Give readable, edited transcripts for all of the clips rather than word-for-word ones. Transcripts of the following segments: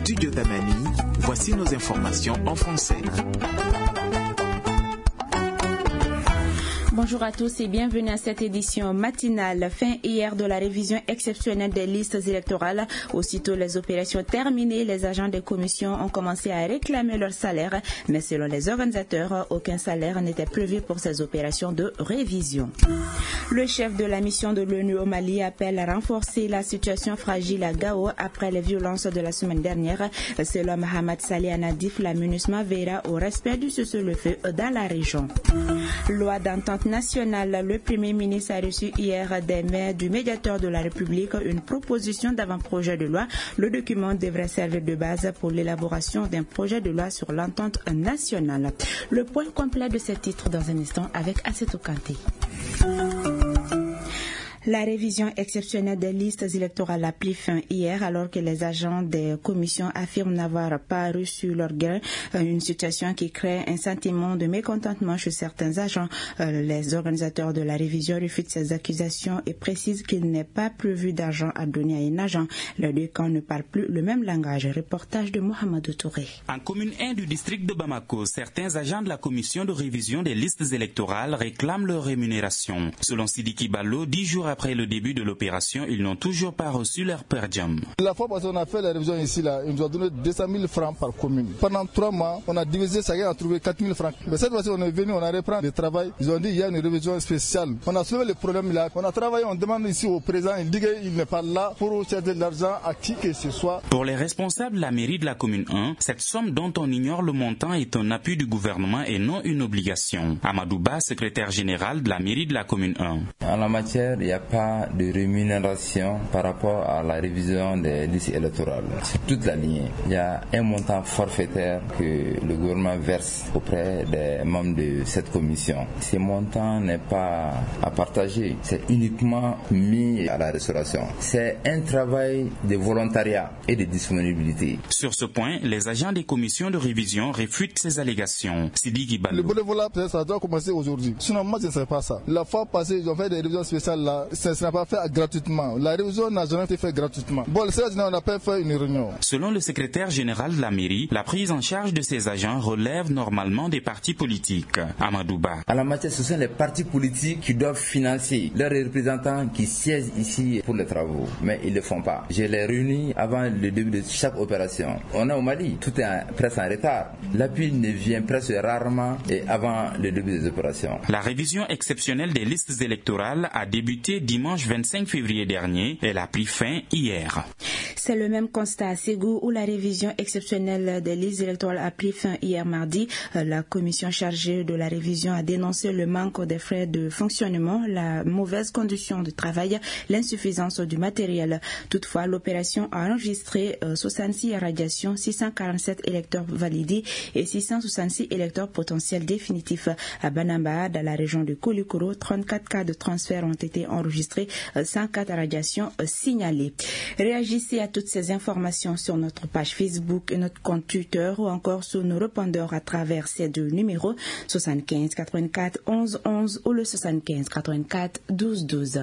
studio Tamani, voici nos informations en français. Bonjour à tous et bienvenue à cette édition matinale. Fin hier de la révision exceptionnelle des listes électorales. Aussitôt les opérations terminées, les agents des commissions ont commencé à réclamer leur salaire. Mais selon les organisateurs, aucun salaire n'était prévu pour ces opérations de révision. Le chef de la mission de l'ONU au Mali appelle à renforcer la situation fragile à Gao après les violences de la semaine dernière. Selon Mohamed Saleh Anadif, la MINUSMA veillera au respect du cessez-le-feu dans la région. Loi d'entente nationale, le Premier ministre a reçu hier des mains du médiateur de la République une proposition d'avant-projet de loi. Le document devrait servir de base pour l'élaboration d'un projet de loi sur l'entente nationale. Le point complet de ces titres dans un instant avec Assetou Kanté. La révision exceptionnelle des listes électorales a pris fin hier alors que les agents des commissions affirment n'avoir pas reçu leur gain, une situation qui crée un sentiment de mécontentement chez certains agents. Les organisateurs de la révision refutent ces accusations et précisent qu'il n'est pas prévu d'argent à donner à un agent. Les deux camps ne parlent plus le même langage. Reportage de Mohamed Touré. En commune 1 du district de Bamako, certains agents de la commission de révision des listes électorales réclament leur rémunération. Selon Sidiki Ballo, 10 jours après le début de l'opération, ils n'ont toujours pas reçu leur per diem. La fois passée, on a fait la révision ici, là, ils nous ont donné 200 000 francs par commune. Pendant 3 mois, on a divisé ça et on a trouvé 4 000 francs. Mais cette fois-ci, on est venu, on a repris le travail. Ils ont dit qu'il y a une révision spéciale. On a soulevé le problème là. On a travaillé, on demande ici au président, il dit qu'il n'est pas là pour chercher de l'argent à qui que ce soit. Pour les responsables de la mairie de la commune 1, cette somme dont on ignore le montant est un appui du gouvernement et non une obligation. Amadouba, secrétaire général de la mairie de la commune 1. En la matière, il n'y a pas de rémunération par rapport à la révision des listes électorales. Sur toute la ligne, il y a un montant forfaitaire que le gouvernement verse auprès des membres de cette commission. Ce montant n'est pas à partager, c'est uniquement mis à la restauration. C'est un travail de volontariat et de disponibilité. Sur ce point, les agents des commissions de révision réfutent ces allégations. Sidiki Ballo. Le bénévolat, ça doit commencer aujourd'hui. Sinon, moi, je ne sais pas ça. La fois passée, ils ont fait des révisions spéciales là. Ça ne sera pas fait gratuitement. La révision n'a jamais été faite gratuitement. Bon, le secrétaire général n'a pas fait une réunion. Selon le secrétaire général de la mairie, la prise en charge de ces agents relève normalement des partis politiques. Amadouba. À la matière, ce sont les partis politiques qui doivent financer leurs représentants qui siègent ici pour les travaux. Mais ils ne le font pas. Je les réunis avant le début de chaque opération. On est au Mali, tout est presque en retard. L'appui ne vient presque rarement et avant le début des opérations. La révision exceptionnelle des listes électorales a débuté dimanche 25 février dernier. Elle a pris fin hier. C'est le même constat à Ségou où la révision exceptionnelle des listes électorales a pris fin hier mardi. La commission chargée de la révision a dénoncé le manque des frais de fonctionnement, la mauvaise condition de travail, l'insuffisance du matériel. Toutefois, l'opération a enregistré 66 radiations, 647 électeurs validés et 666 électeurs potentiels définitifs. À Banamba, dans la région de Koulikoro, 34 cas de transfert ont été enregistrés, 104 radiations signalées. Réagissez à toutes ces informations sur notre page Facebook et notre compte Twitter ou encore sur nos répondeurs à travers ces deux numéros 75 84 11 11 ou le 75 84 12 12.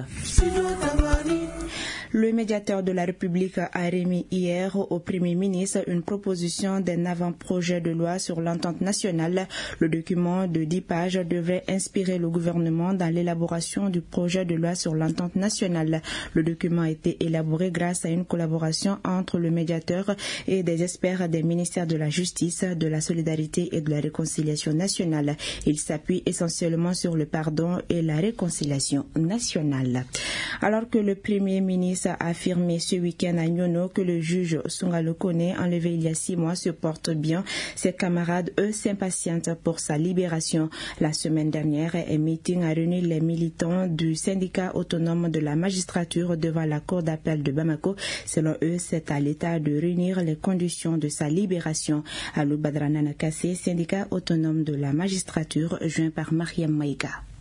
Le médiateur de la République a remis hier au Premier ministre une proposition d'un avant-projet de loi sur l'entente nationale. Le document de 10 pages devrait inspirer le gouvernement dans l'élaboration du projet de loi sur l'entente nationale. Le document a été élaboré grâce à une collaboration entre le médiateur et des experts des ministères de la Justice, de la Solidarité et de la Réconciliation nationale. Il s'appuie essentiellement sur le pardon et la réconciliation nationale. Alors que le Premier ministre a affirmé ce week-end à Nyono que le juge Sungalo Kone, enlevé il y a 6 mois, se porte bien, ses camarades, eux, s'impatientent pour sa libération. La semaine dernière, un meeting a réuni les militants du syndicat autonome de la magistrature devant la cour d'appel de Bamako. Selon eux, c'est à l'État de réunir les conditions de sa libération. Alou Badrana Nakase, syndicat autonome de la magistrature, joint par Mariam Maïga. Nous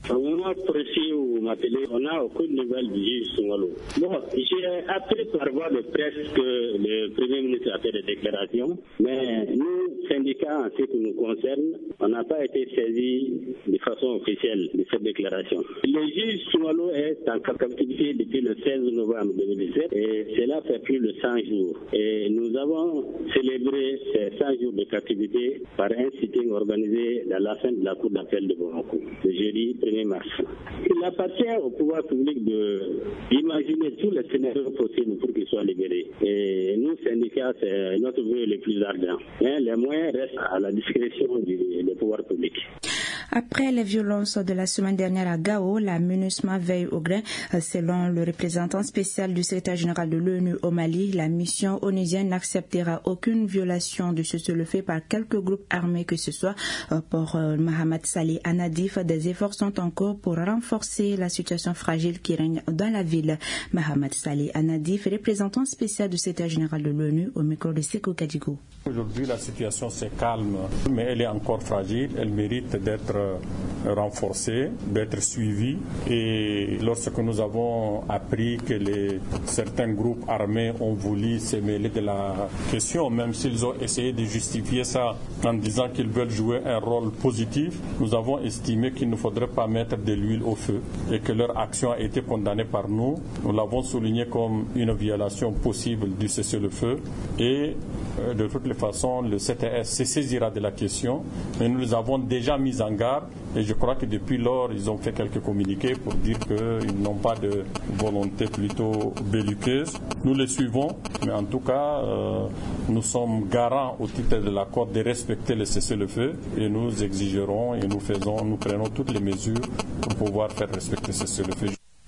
renseignement précis où vous m'appelez, on n'a aucune nouvelle du juge Soumalo. Bon, j'ai appris par voie de presse que le Premier ministre a fait des déclarations, mais nous, syndicats, en ce qui nous concerne, on n'a pas été saisis de façon officielle de cette déclaration. Le juge Soumalo est en captivité depuis le 16 novembre 2017 et cela fait plus de 100 jours. Et nous avons célébré ces 100 jours de captivité par un sitting organisé dans l'enceinte de la Cour d'appel de Bamako, le jeudi 1er mars. Il appartient au pouvoir public d'imaginer tous les scénarios possibles pour qu'il soit libéré. Et nous, syndicats, c'est notre vœu le plus ardent. Mais les moyens restent à la discrétion du pouvoir public. Après les violences de la semaine dernière à Gao, la MINUSMA veille au grain. Selon le représentant spécial du secrétaire général de l'ONU au Mali, la mission onusienne n'acceptera aucune violation de cessez-le-feu par quelque groupe armé que ce soit. Pour Mohamed Saleh Anadif, des efforts sont en cours pour renforcer la situation fragile qui règne dans la ville. Mohamed Saleh Anadif, représentant spécial du secrétaire général de l'ONU au micro de Seko Kadigo. Aujourd'hui, la situation s'est calme, mais elle est encore fragile. Elle mérite d'être renforcée, d'être suivie. Et lorsque nous avons appris que certains groupes armés ont voulu se mêler de la question, même s'ils ont essayé de justifier ça en disant qu'ils veulent jouer un rôle positif, nous avons estimé qu'il ne faudrait pas mettre de l'huile au feu et que leur action a été condamnée par nous. Nous l'avons souligné comme une violation possible du cessez-le-feu et de toutes les façons, le CTS se saisira de la question, mais nous les avons déjà mis en garde et je crois que depuis lors, ils ont fait quelques communiqués pour dire qu'ils n'ont pas de volonté plutôt belliqueuse. Nous les suivons, mais en tout cas, nous sommes garants au titre de l'accord de respecter le cessez-le-feu et nous exigerons et nous prenons toutes les mesures pour pouvoir faire respecter ce cessez-le-feu.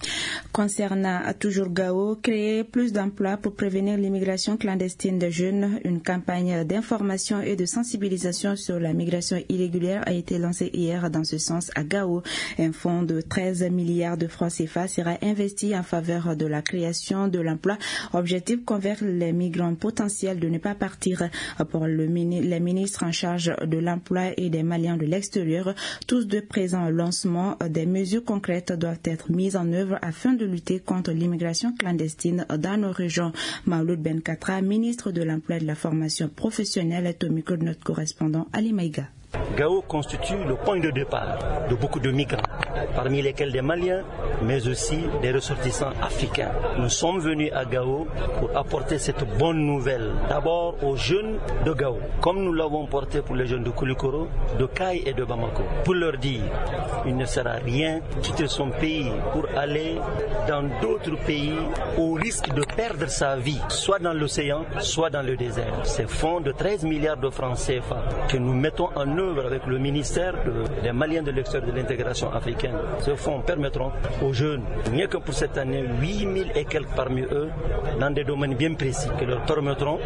Concernant toujours Gao, créer plus d'emplois pour prévenir l'immigration clandestine des jeunes, une campagne d'information et de sensibilisation sur la migration irrégulière a été lancée hier dans ce sens à Gao. Un fonds de 13 milliards de francs CFA sera investi en faveur de la création de l'emploi. Objectif, convaincre les migrants potentiels de ne pas partir. Pour les ministres en charge de l'emploi et des Maliens de l'extérieur, tous deux présents au lancement, des mesures concrètes doivent être mises en œuvre afin de lutter contre l'immigration clandestine dans nos régions. Maouloud Benkatra, ministre de l'Emploi et de la Formation professionnelle, est au micro de notre correspondant Ali Maïga. Gao constitue le point de départ de beaucoup de migrants, parmi lesquels des Maliens, mais aussi des ressortissants africains. Nous sommes venus à Gao pour apporter cette bonne nouvelle, d'abord aux jeunes de Gao, comme nous l'avons porté pour les jeunes de Koulikoro, de Kay et de Bamako, pour leur dire il ne sert à rien de quitter son pays pour aller dans d'autres pays au risque de perdre sa vie, soit dans l'océan, soit dans le désert. Ces fonds de 13 milliards de francs CFA que nous mettons en œuvre avec le ministère des Maliens de l'extérieur de l'intégration africaine. Ces fonds permettront aux jeunes, rien que pour cette année, 8000 et quelques parmi eux, dans des domaines bien précis, qui leur permettront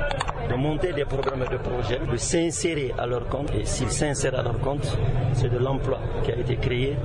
de monter des programmes de projets, de s'insérer à leur compte. Et s'ils s'insèrent à leur compte, c'est de l'emploi qui a été créé.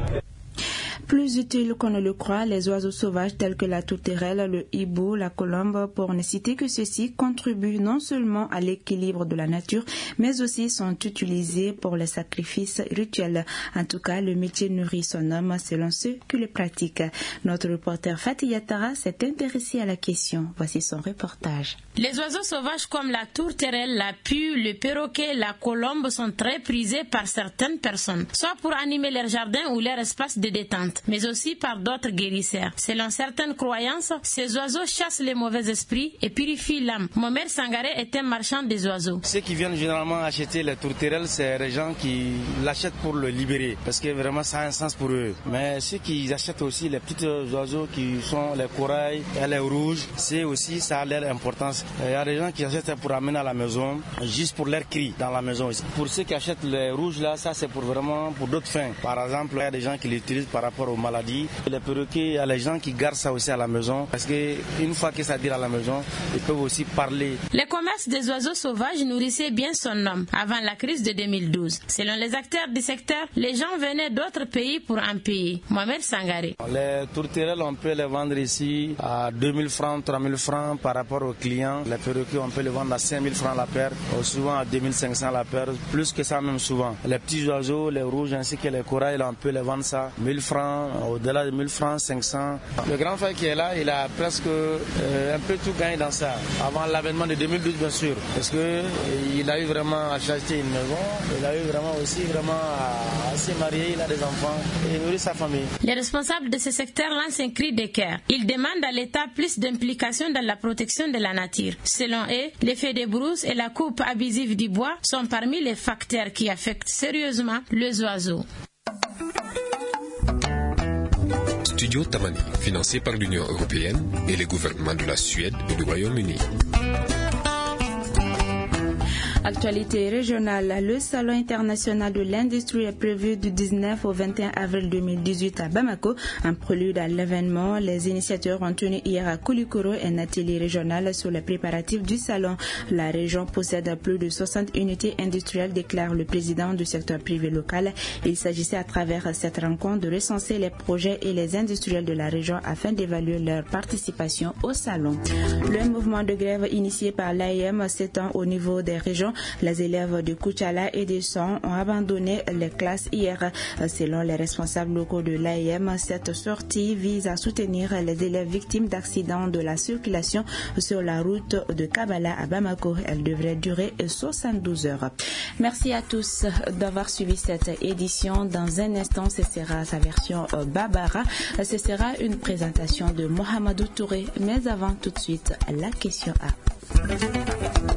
Plus utile qu'on ne le croit, les oiseaux sauvages tels que la tourterelle, le hibou, la colombe, pour ne citer que ceux-ci, contribuent non seulement à l'équilibre de la nature, mais aussi sont utilisés pour les sacrifices rituels. En tout cas, le métier nourrit son homme selon ceux qui le pratiquent. Notre reporter Fatih Yatara s'est intéressé à la question. Voici son reportage. Les oiseaux sauvages comme la tourterelle, la pue, le perroquet, la colombe sont très prisés par certaines personnes, soit pour animer leur jardin ou leur espace de détente, mais aussi par d'autres guérisseurs. Selon certaines croyances, ces oiseaux chassent les mauvais esprits et purifient l'âme. Mohamed Sangaré est un marchand des oiseaux. Ceux qui viennent généralement acheter les tourterelles, c'est les gens qui l'achètent pour le libérer, parce que vraiment ça a un sens pour eux. Mais ceux qui achètent aussi les petits oiseaux qui sont les corails et les rouges, c'est aussi ça a leur importance. Il y a des gens qui achètent pour amener à la maison, juste pour leur cri dans la maison. Pour ceux qui achètent les rouges là, ça c'est pour vraiment pour d'autres fins. Par exemple, il y a des gens qui l'utilisent par rapport aux maladies. Les perroquets, il y a les gens qui gardent ça aussi à la maison, parce qu'une fois que ça tire à la maison, ils peuvent aussi parler. Le commerce des oiseaux sauvages nourrissait bien son homme avant la crise de 2012. Selon les acteurs du secteur, les gens venaient d'autres pays pour en payer. Mohamed Sangaré. Les tourterelles, on peut les vendre ici à 2000 francs, 3000 francs par rapport aux clients. Les perroquets, on peut les vendre à 5000 francs la paire, souvent à 2500 la paire, plus que ça même souvent. Les petits oiseaux, les rouges ainsi que les corails, on peut les vendre ça 1000 francs. francs, au-delà de 1000 francs, 500. Le grand frère qui est là, il a presque un peu tout gagné dans ça. Avant l'avènement de 2012, bien sûr. Parce qu'il a eu vraiment à acheter une maison, il a eu vraiment aussi à se marier, il a des enfants et nourrir sa famille. Les responsables de ce secteur lancent un cri de cœur. Ils demandent à l'État plus d'implication dans la protection de la nature. Selon eux, l'effet des brousses et la coupe abusive du bois sont parmi les facteurs qui affectent sérieusement les oiseaux. Studio Tamani, financé par l'Union européenne et les gouvernements de la Suède et du Royaume-Uni. Actualité régionale, le Salon international de l'industrie est prévu du 19 au 21 avril 2018 à Bamako. En prélude à l'événement, les initiateurs ont tenu hier à Koulikoro un atelier régional sur les préparatifs du salon. La région possède plus de 60 unités industrielles, déclare le président du secteur privé local. Il s'agissait à travers cette rencontre de recenser les projets et les industriels de la région afin d'évaluer leur participation au salon. Le mouvement de grève initié par l'AEM s'étend au niveau des régions. Les élèves de Koutchala et de Son ont abandonné les classes hier. Selon les responsables locaux de l'AEM, cette sortie vise à soutenir les élèves victimes d'accidents de la circulation sur la route de Kabala à Bamako. Elle devrait durer 72 heures. Merci à tous d'avoir suivi cette édition. Dans un instant, ce sera sa version Babara. Ce sera une présentation de Mohamedou Touré. Mais avant, tout de suite, la question A.